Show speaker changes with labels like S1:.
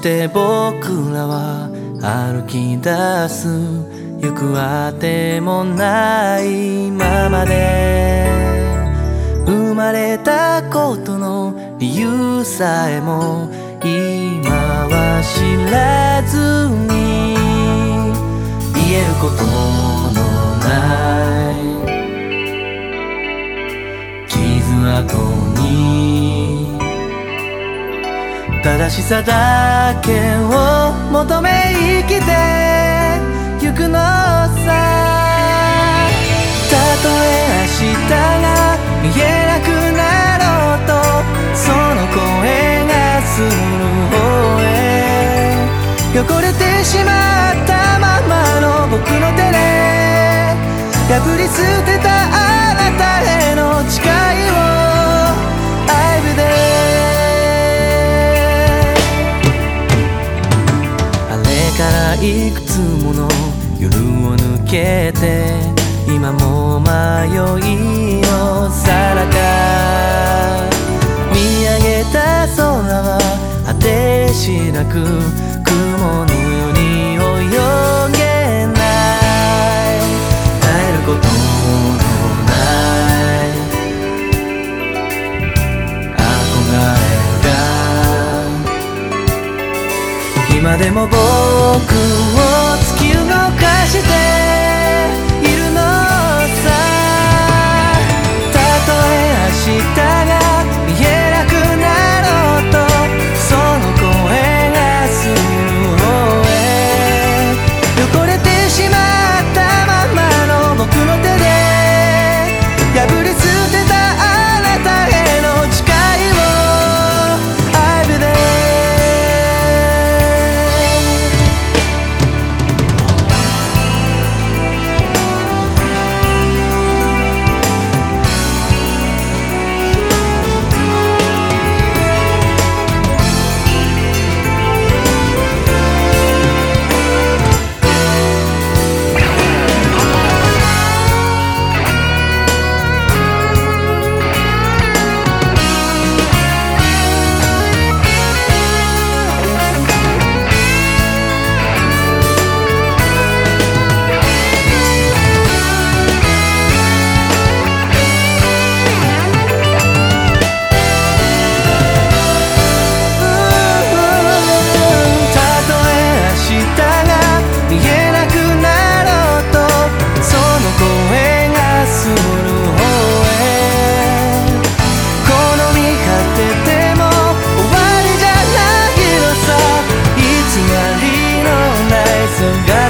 S1: して僕らは歩き出す、行くあてもないままで、生まれたことの理由さえも今は知らずに、言えることのない傷跡に正しさだけを求め生きてゆくのさ。たとえ明日が見えなくなろうと、その声がする方へ、汚れてしまったままの僕の手で破り捨てたあなたへの誓いを I will there。 あれからいくつもの夜を抜けて、今も迷いのさなか、見上げた空は果てしなく雲のように泳げない、耐えることのない憧れが今でも僕を突き動かしているのさ。たとえ明日が見えなくなろうと、その声がする方へ、汚れてしまったままの僕の手で破り捨てたあなたへの誓いを I will there。 そが